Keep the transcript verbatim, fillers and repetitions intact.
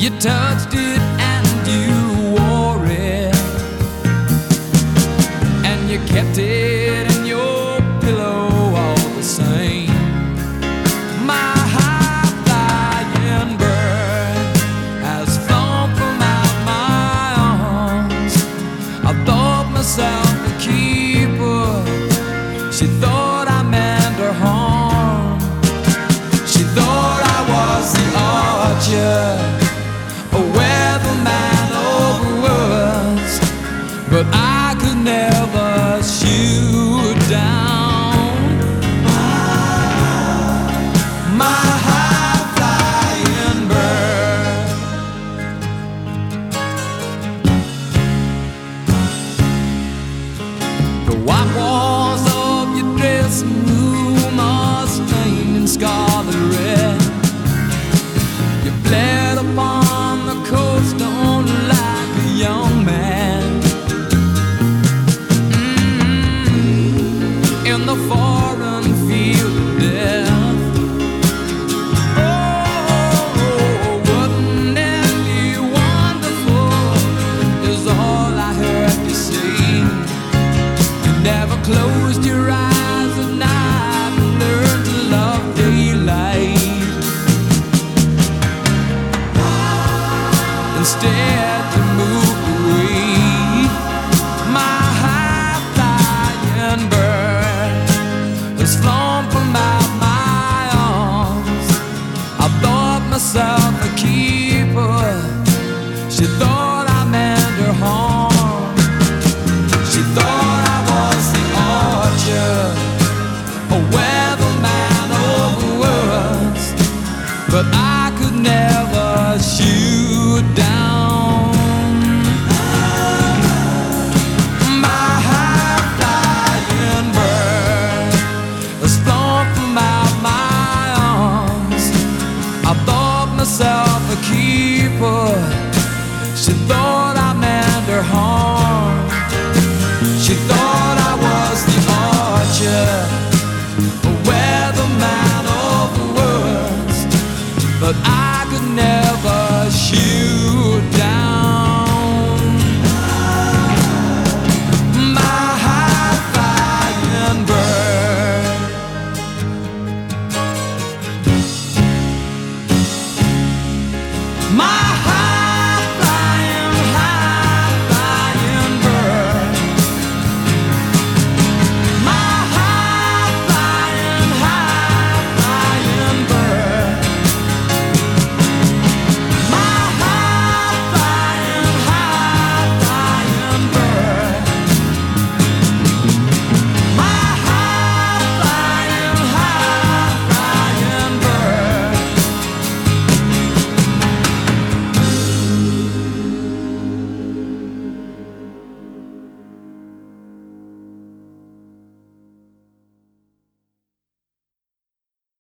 You touched it and you wore it, and you kept it in your pillow all the same. My high-flying bird has flown from out my arms. I thought myself a keeper. She thought I meant her harm. She thought I was the archer, a weatherman over words, but I could never shoot down my high-flying bird. The white walls of your dressing room are stained in scarlet red. You bled upon the cold stone like a young man. Mm-hmm. In the foreign field of death. Oh, wouldn't it be wonderful is all I heard you say. You never closed your eyes at night and learned to love daylight. Instead you moved away. My high-flying bird has flown from out my arms. I thought myself a keeper. She thought I meant her harm. She thought I was the archer, a weatherman over words, but I could never shoot down my high-flying bird has flown from out my arms. I thought myself a keeper. She thought I meant her harm. She thought I was the archer, a weatherman over words, but I could never